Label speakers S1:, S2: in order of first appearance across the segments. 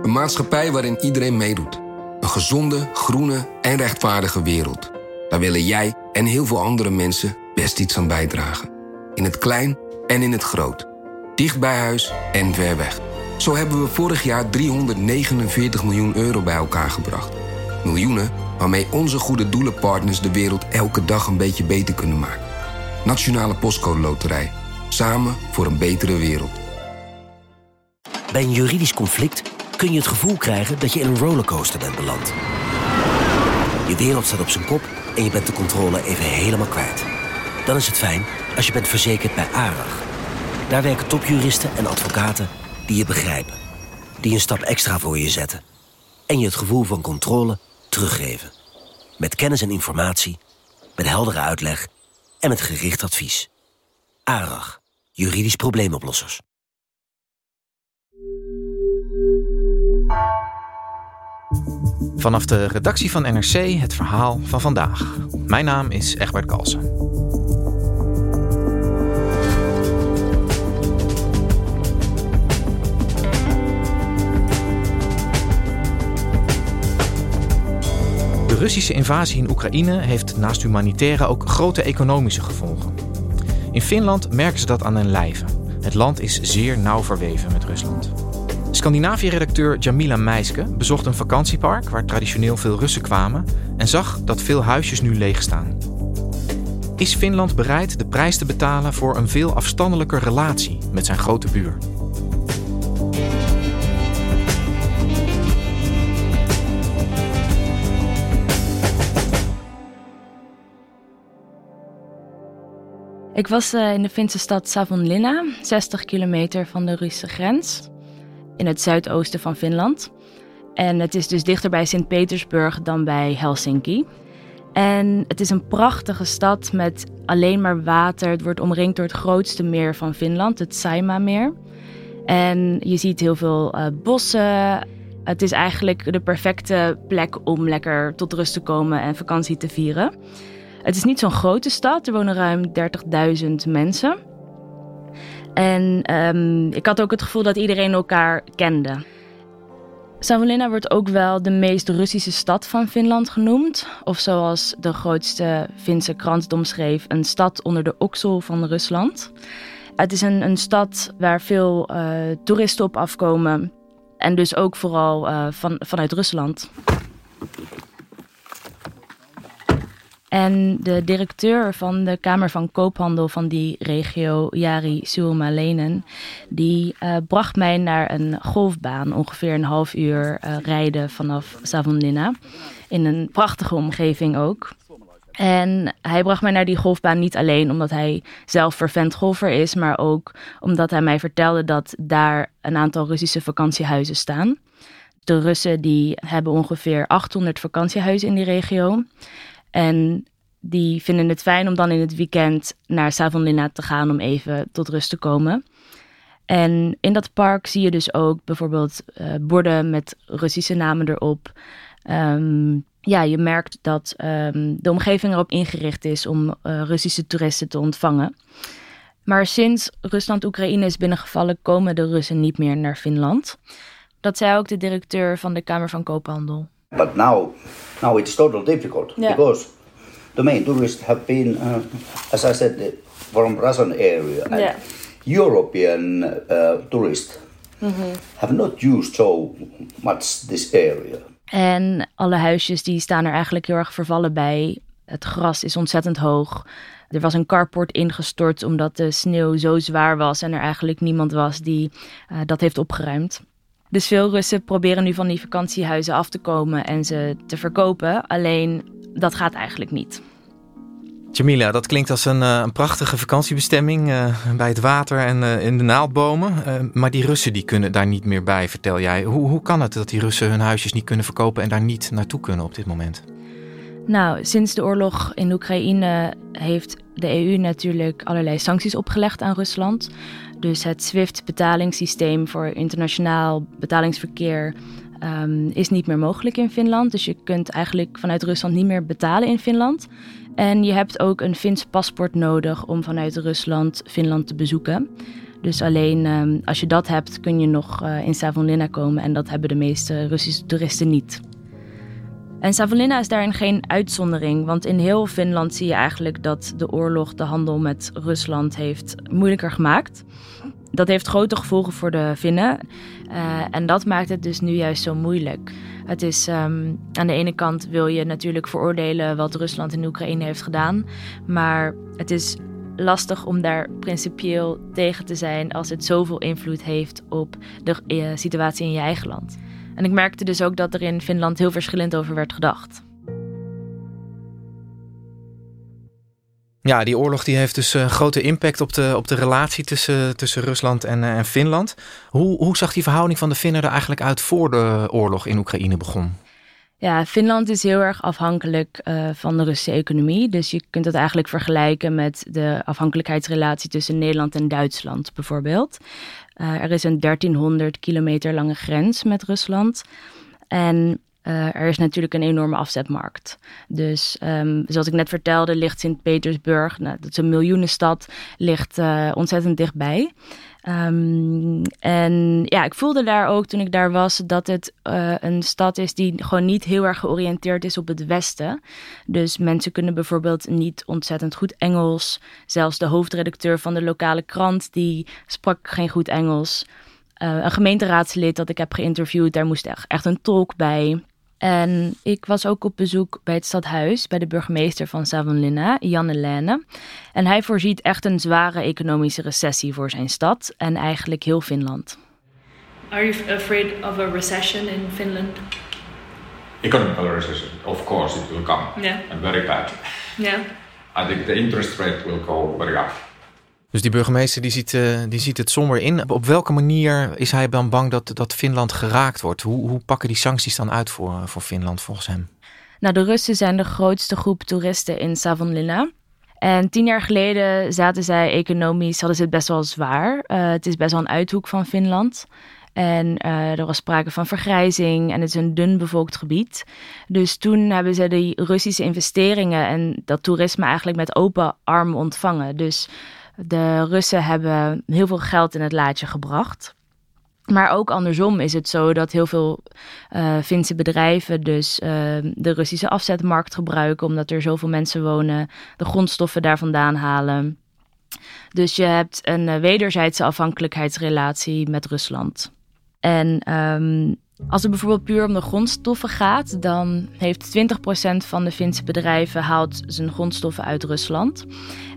S1: Een maatschappij waarin iedereen meedoet. Een gezonde, groene en rechtvaardige wereld. Daar willen jij en heel veel andere mensen best iets aan bijdragen. In het klein en in het groot. Dicht bij huis en ver weg. Zo hebben we vorig jaar 349 miljoen euro bij elkaar gebracht. Miljoenen waarmee onze goede doelenpartners de wereld elke dag een beetje beter kunnen maken. Nationale Postcode Loterij. Samen voor een betere wereld.
S2: Bij een juridisch conflict kun je het gevoel krijgen dat je in een rollercoaster bent beland. Je wereld staat op zijn kop en je bent de controle even helemaal kwijt. Dan is het fijn als je bent verzekerd bij ARAG. Daar werken topjuristen en advocaten die je begrijpen. Die een stap extra voor je zetten. En je het gevoel van controle teruggeven. Met kennis en informatie, met heldere uitleg en met gericht advies. ARAG, juridisch probleemoplossers.
S3: Vanaf de redactie van NRC het verhaal van vandaag. Mijn naam is Egbert Kalsen. De Russische invasie in Oekraïne heeft naast humanitaire ook grote economische gevolgen. In Finland merken ze dat aan hun lijve. Het land is zeer nauw verweven met Rusland. Scandinavië-redacteur Jamila Meiske bezocht een vakantiepark waar traditioneel veel Russen kwamen en zag dat veel huisjes nu leeg staan. Is Finland bereid de prijs te betalen voor een veel afstandelijker relatie met zijn grote buur?
S4: Ik was in de Finse stad Savonlinna, 60 kilometer van de Russische grens, in het zuidoosten van Finland. En het is dus dichter bij Sint-Petersburg dan bij Helsinki. En het is een prachtige stad met alleen maar water. Het wordt omringd door het grootste meer van Finland, het Saimaa-meer. En je ziet heel veel bossen. Het is eigenlijk de perfecte plek om lekker tot rust te komen en vakantie te vieren. Het is niet zo'n grote stad, er wonen ruim 30.000 mensen. En ik had ook het gevoel dat iedereen elkaar kende. Savonlinna wordt ook wel de meest Russische stad van Finland genoemd. Of zoals de grootste Finse krant het omschreef, een stad onder de oksel van Rusland. Het is een stad waar veel toeristen op afkomen. En dus ook vooral vanuit Rusland. En de directeur van de Kamer van Koophandel van die regio, Jari Suomalainen, die bracht mij naar een golfbaan, ongeveer een half uur rijden vanaf Savonlinna. In een prachtige omgeving ook. En hij bracht mij naar die golfbaan niet alleen omdat hij zelf fervent golfer is, maar ook omdat hij mij vertelde dat daar een aantal Russische vakantiehuizen staan. De Russen die hebben ongeveer 800 vakantiehuizen in die regio. En die vinden het fijn om dan in het weekend naar Savonlinna te gaan om even tot rust te komen. En in dat park zie je dus ook bijvoorbeeld borden met Russische namen erop. Je merkt dat de omgeving erop ingericht is om Russische toeristen te ontvangen. Maar sinds Rusland Oekraïne is binnengevallen, komen de Russen niet meer naar Finland. Dat zei ook de directeur van de Kamer van Koophandel.
S5: But now it's totally difficult because the main tourists have been, as I said, from Russian area and European tourists have not used so much this area.
S4: En alle huisjes die staan er eigenlijk heel erg vervallen bij. Het gras is ontzettend hoog. Er was een carport ingestort omdat de sneeuw zo zwaar was en er eigenlijk niemand was die dat heeft opgeruimd. Dus veel Russen proberen nu van die vakantiehuizen af te komen en ze te verkopen. Alleen dat gaat eigenlijk niet.
S3: Jamila, dat klinkt als een prachtige vakantiebestemming bij het water en in de naaldbomen. Maar die Russen die kunnen daar niet meer bij, vertel jij. Hoe kan het dat die Russen hun huisjes niet kunnen verkopen en daar niet naartoe kunnen op dit moment?
S4: Nou, sinds de oorlog in Oekraïne heeft de EU natuurlijk allerlei sancties opgelegd aan Rusland. Dus het SWIFT-betalingssysteem voor internationaal betalingsverkeer is niet meer mogelijk in Finland. Dus je kunt eigenlijk vanuit Rusland niet meer betalen in Finland. En je hebt ook een Fins paspoort nodig om vanuit Rusland Finland te bezoeken. Dus alleen als je dat hebt kun je nog in Savonlinna komen en dat hebben de meeste Russische toeristen niet. En Savonlinna is daarin geen uitzondering, want in heel Finland zie je eigenlijk dat de oorlog de handel met Rusland heeft moeilijker gemaakt. Dat heeft grote gevolgen voor de Finnen en dat maakt het dus nu juist zo moeilijk. Het is aan de ene kant wil je natuurlijk veroordelen wat Rusland in Oekraïne heeft gedaan, maar het is lastig om daar principieel tegen te zijn als het zoveel invloed heeft op de situatie in je eigen land. En ik merkte dus ook dat er in Finland heel verschillend over werd gedacht.
S3: Ja, die oorlog die heeft dus grote impact op de relatie tussen Rusland en Finland. Hoe zag die verhouding van de Finnen er eigenlijk uit voor de oorlog in Oekraïne begon?
S4: Ja, Finland is heel erg afhankelijk van de Russische economie. Dus je kunt dat eigenlijk vergelijken met de afhankelijkheidsrelatie tussen Nederland en Duitsland bijvoorbeeld. Er is een 1300 kilometer lange grens met Rusland. En er is natuurlijk een enorme afzetmarkt. Dus zoals ik net vertelde, ligt Sint-Petersburg, dat is een miljoenenstad, ligt ontzettend dichtbij. En ja, ik voelde daar ook toen ik daar was dat het een stad is die gewoon niet heel erg georiënteerd is op het Westen. Dus mensen kunnen bijvoorbeeld niet ontzettend goed Engels. Zelfs de hoofdredacteur van de lokale krant, die sprak geen goed Engels. Een gemeenteraadslid dat ik heb geïnterviewd, daar moest echt een tolk bij. En ik was ook op bezoek bij het stadhuis, bij de burgemeester van Savonlinna, Janne Lääne. En hij voorziet echt een zware economische recessie voor zijn stad en eigenlijk heel Finland.
S6: Are you afraid of a recession in Finland?
S7: Economic recession, of course it will come, and very bad.
S6: Yeah.
S7: I think the interest rate will go very up.
S3: Dus die burgemeester die ziet het somber in. Op welke manier is hij dan bang dat Finland geraakt wordt? Hoe pakken die sancties dan uit voor Finland volgens hem?
S4: Nou, de Russen zijn de grootste groep toeristen in Savonlinna. En 10 jaar geleden hadden ze het best wel zwaar. Het is best wel een uithoek van Finland. En er was sprake van vergrijzing en het is een dun bevolkt gebied. Dus toen hebben ze die Russische investeringen en dat toerisme eigenlijk met open armen ontvangen. Dus de Russen hebben heel veel geld in het laadje gebracht. Maar ook andersom is het zo dat heel veel Finse bedrijven dus de Russische afzetmarkt gebruiken, omdat er zoveel mensen wonen, de grondstoffen daar vandaan halen. Dus je hebt een wederzijdse afhankelijkheidsrelatie met Rusland. En als het bijvoorbeeld puur om de grondstoffen gaat, dan heeft 20% van de Finse bedrijven haalt zijn grondstoffen uit Rusland.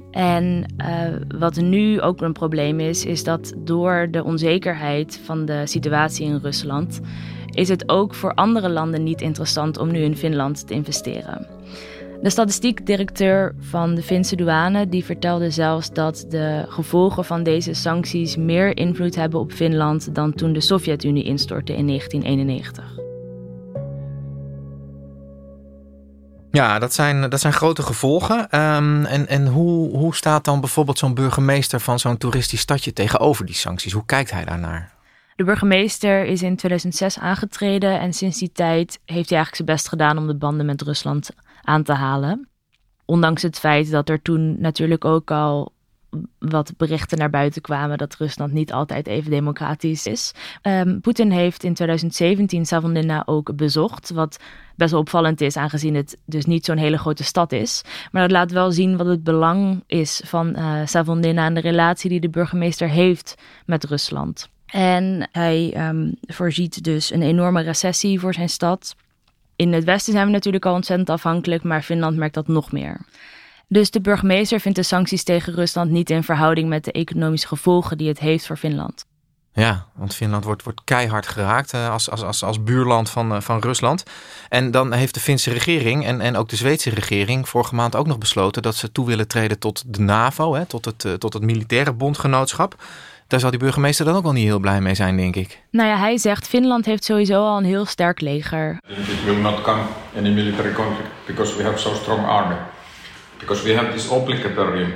S4: En wat nu ook een probleem is dat door de onzekerheid van de situatie in Rusland is het ook voor andere landen niet interessant om nu in Finland te investeren. De statistiekdirecteur van de Finse douane die vertelde zelfs dat de gevolgen van deze sancties meer invloed hebben op Finland dan toen de Sovjet-Unie instortte in 1991.
S3: Ja, dat zijn grote gevolgen. En hoe staat dan bijvoorbeeld zo'n burgemeester van zo'n toeristisch stadje tegenover die sancties? Hoe kijkt hij daarnaar?
S4: De burgemeester is in 2006 aangetreden en sinds die tijd heeft hij eigenlijk zijn best gedaan om de banden met Rusland aan te halen. Ondanks het feit dat er toen natuurlijk ook al wat berichten naar buiten kwamen dat Rusland niet altijd even democratisch is. Poetin heeft in 2017 Savonlinna ook bezocht, wat best wel opvallend is, aangezien het dus niet zo'n hele grote stad is. Maar dat laat wel zien wat het belang is van Savonlinna en de relatie die de burgemeester heeft met Rusland. En hij voorziet dus een enorme recessie voor zijn stad. In het westen zijn we natuurlijk al ontzettend afhankelijk, maar Finland merkt dat nog meer. Dus de burgemeester vindt de sancties tegen Rusland niet in verhouding met de economische gevolgen die het heeft voor Finland.
S3: Ja, want Finland wordt keihard geraakt als buurland van Rusland. En dan heeft de Finse regering en ook de Zweedse regering vorige maand ook nog besloten dat ze toe willen treden tot de NAVO, tot het militaire bondgenootschap. Daar zal die burgemeester dan ook wel niet heel blij mee zijn, denk ik.
S4: Nou ja, hij zegt Finland heeft sowieso al een heel sterk leger.
S7: It will not come any military conflict because we have so strong army. Because we have this obligatory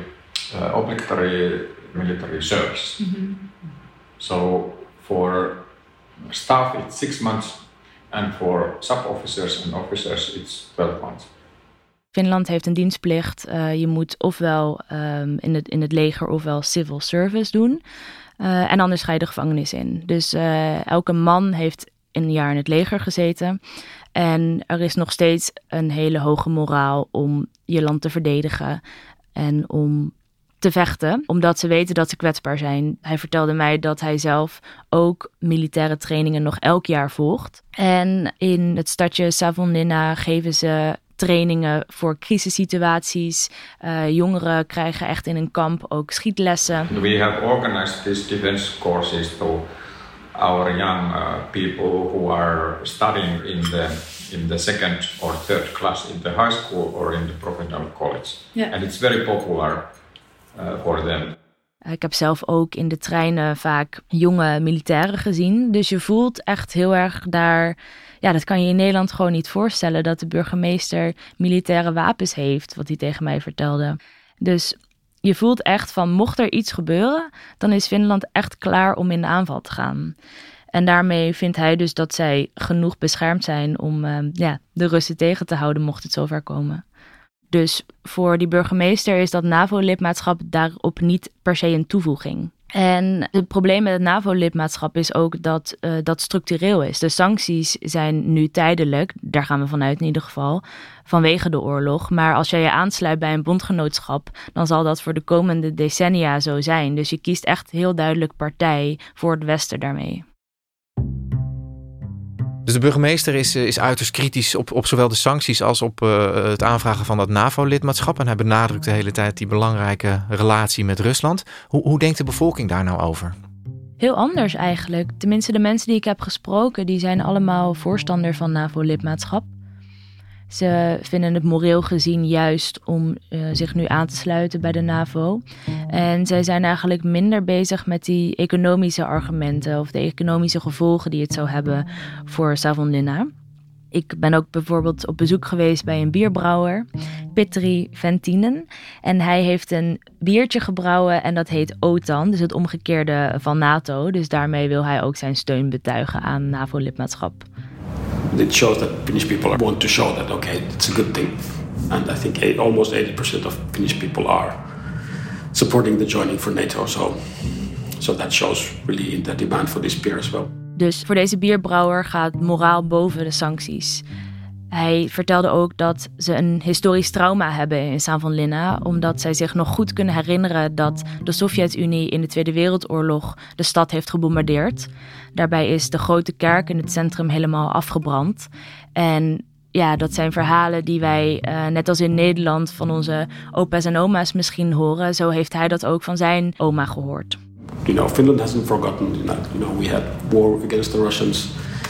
S7: military service. Mm-hmm. So for staff it's 6 months and for sub-officers and officers it's 12 months.
S4: Finland heeft een dienstplicht. Je moet ofwel in het leger ofwel civil service doen. En anders ga je de gevangenis in. Dus elke man heeft een jaar in het leger gezeten. En er is nog steeds een hele hoge moraal om je land te verdedigen en om te vechten, omdat ze weten dat ze kwetsbaar zijn. Hij vertelde mij dat hij zelf ook militaire trainingen nog elk jaar volgt. En in het stadje Savonlinna geven ze trainingen voor crisissituaties. Jongeren krijgen echt in een kamp ook schietlessen.
S7: We have organized these defense courses to our young people who are studying in the second or third class in the high school or in the professional college. Yeah. And it's very popular for them.
S4: Ik heb zelf ook in de treinen vaak jonge militairen gezien. Dus je voelt echt heel erg daar. Ja, dat kan je in Nederland gewoon niet voorstellen, dat de burgemeester militaire wapens heeft, wat hij tegen mij vertelde. Dus je voelt echt van, mocht er iets gebeuren, dan is Finland echt klaar om in de aanval te gaan. En daarmee vindt hij dus dat zij genoeg beschermd zijn om de Russen tegen te houden, mocht het zover komen. Dus voor die burgemeester is dat NAVO-lidmaatschap daarop niet per se een toevoeging. En het probleem met het NAVO-lidmaatschap is ook dat dat structureel is. De sancties zijn nu tijdelijk, daar gaan we vanuit in ieder geval, vanwege de oorlog. Maar als jij je aansluit bij een bondgenootschap, dan zal dat voor de komende decennia zo zijn. Dus je kiest echt heel duidelijk partij voor het Westen daarmee.
S3: Dus de burgemeester is uiterst kritisch op zowel de sancties als op het aanvragen van dat NAVO-lidmaatschap. En hij benadrukt de hele tijd die belangrijke relatie met Rusland. Hoe denkt de bevolking daar nou over?
S4: Heel anders eigenlijk. Tenminste, de mensen die ik heb gesproken, die zijn allemaal voorstander van NAVO-lidmaatschap. Ze vinden het moreel gezien juist om zich nu aan te sluiten bij de NAVO. En zij zijn eigenlijk minder bezig met die economische argumenten of de economische gevolgen die het zou hebben voor Savonlinna. Ik ben ook bijvoorbeeld op bezoek geweest bij een bierbrouwer, Petri Ventinen. En hij heeft een biertje gebrouwen en dat heet OTAN, dus het omgekeerde van NATO. Dus daarmee wil hij ook zijn steun betuigen aan NAVO-lidmaatschap.
S8: It shows that Finnish people want to show that, okay, it's a good thing. And I think almost 80% of Finnish people are supporting the joining for NATO. So that shows really in the demand for this beer as well.
S4: Dus voor deze bierbrouwer gaat moraal boven de sancties. Hij vertelde ook dat ze een historisch trauma hebben in Savonlinna, omdat zij zich nog goed kunnen herinneren dat de Sovjet-Unie in de Tweede Wereldoorlog de stad heeft gebombardeerd. Daarbij is de grote kerk in het centrum helemaal afgebrand. En ja, dat zijn verhalen die wij, net als in Nederland, van onze opa's en oma's misschien horen. Zo heeft hij dat ook van zijn oma gehoord.
S8: Finland hasn't forgotten. We had war against the Russians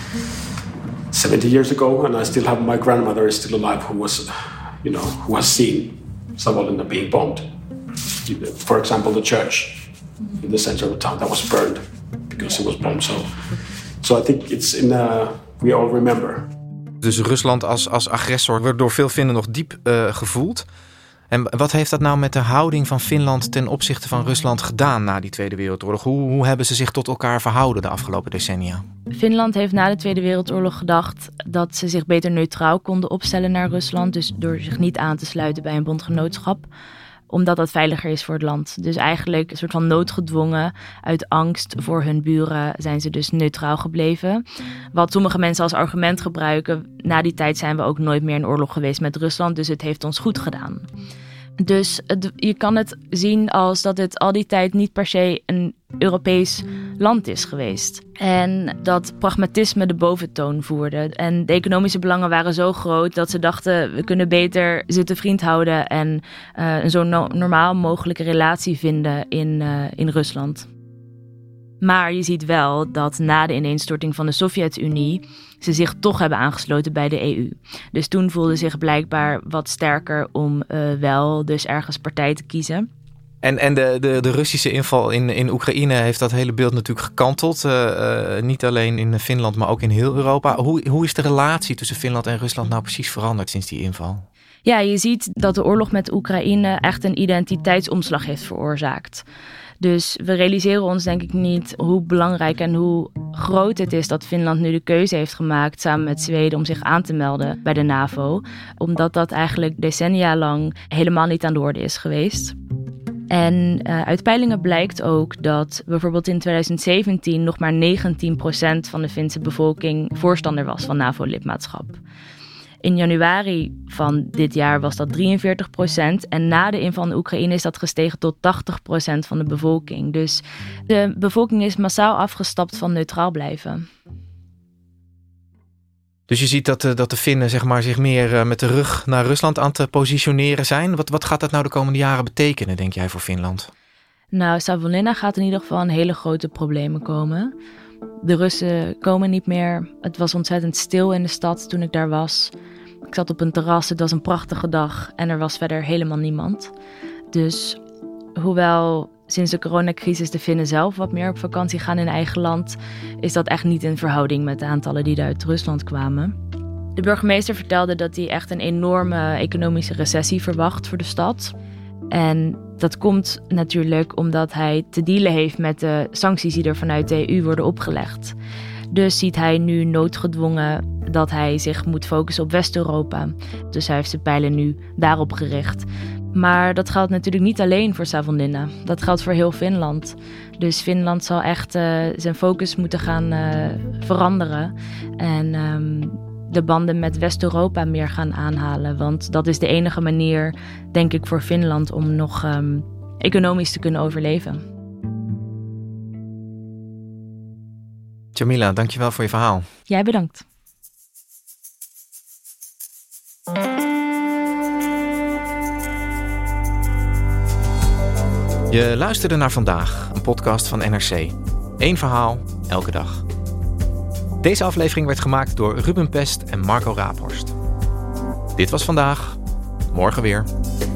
S8: 70 years ago, and I still have my grandmother is still alive who has seen Savonlinna being bombed. For example, the church in the center of the town that was burned because it was bombed. So I think it's we all remember.
S3: Dus Rusland als agressor wordt door veel Finnen nog diep gevoeld. En wat heeft dat nou met de houding van Finland ten opzichte van Rusland gedaan na die Tweede Wereldoorlog? Hoe hebben ze zich tot elkaar verhouden de afgelopen decennia?
S4: Finland heeft na de Tweede Wereldoorlog gedacht dat ze zich beter neutraal konden opstellen naar Rusland. Dus door zich niet aan te sluiten bij een bondgenootschap. Omdat dat veiliger is voor het land. Dus eigenlijk een soort van noodgedwongen. Uit angst voor hun buren zijn ze dus neutraal gebleven. Wat sommige mensen als argument gebruiken. Na die tijd zijn we ook nooit meer in oorlog geweest met Rusland. Dus het heeft ons goed gedaan. Dus je kan het zien als dat het al die tijd niet per se een Europees land is geweest. En dat pragmatisme de boventoon voerde. En de economische belangen waren zo groot dat ze dachten, we kunnen beter ze te vriend houden en een zo normaal mogelijke relatie vinden in Rusland. Maar je ziet wel dat na de ineenstorting van de Sovjet-Unie ze zich toch hebben aangesloten bij de EU. Dus toen voelden ze zich blijkbaar wat sterker om wel dus ergens partij te kiezen.
S3: En de Russische inval in Oekraïne heeft dat hele beeld natuurlijk gekanteld. Niet alleen in Finland, maar ook in heel Europa. Hoe is de relatie tussen Finland en Rusland nou precies veranderd sinds die inval?
S4: Ja, je ziet dat de oorlog met Oekraïne echt een identiteitsomslag heeft veroorzaakt. Dus we realiseren ons denk ik niet hoe belangrijk en hoe groot het is dat Finland nu de keuze heeft gemaakt samen met Zweden om zich aan te melden bij de NAVO. Omdat dat eigenlijk decennia lang helemaal niet aan de orde is geweest. En uit peilingen blijkt ook dat bijvoorbeeld in 2017 nog maar 19% van de Finse bevolking voorstander was van NAVO-lidmaatschap. In januari van dit jaar was dat 43% en na de inval in Oekraïne is dat gestegen tot 80% van de bevolking. Dus de bevolking is massaal afgestapt van neutraal blijven.
S3: Dus je ziet dat de Finnen zeg maar, zich meer met de rug naar Rusland aan te positioneren zijn. Wat gaat dat nou de komende jaren betekenen, denk jij, voor Finland?
S4: Nou, Savonlinna gaat in ieder geval een hele grote problemen komen. De Russen komen niet meer. Het was ontzettend stil in de stad toen ik daar was. Ik zat op een terras, het was een prachtige dag en er was verder helemaal niemand. Dus hoewel sinds de coronacrisis de Finnen zelf wat meer op vakantie gaan in eigen land, is dat echt niet in verhouding met de aantallen die uit Rusland kwamen. De burgemeester vertelde dat hij echt een enorme economische recessie verwacht voor de stad. En dat komt natuurlijk omdat hij te dealen heeft met de sancties die er vanuit de EU worden opgelegd. Dus ziet hij nu noodgedwongen dat hij zich moet focussen op West-Europa. Dus hij heeft zijn pijlen nu daarop gericht. Maar dat geldt natuurlijk niet alleen voor Savonlinna. Dat geldt voor heel Finland. Dus Finland zal echt zijn focus moeten gaan veranderen. En de banden met West-Europa meer gaan aanhalen. Want dat is de enige manier, denk ik, voor Finland om nog economisch te kunnen overleven.
S3: Jamila, dankjewel voor je verhaal.
S4: Jij bedankt.
S3: Je luisterde naar Vandaag, een podcast van NRC. 1 verhaal, elke dag. Deze aflevering werd gemaakt door Ruben Pest en Marco Raaphorst. Dit was Vandaag, morgen weer.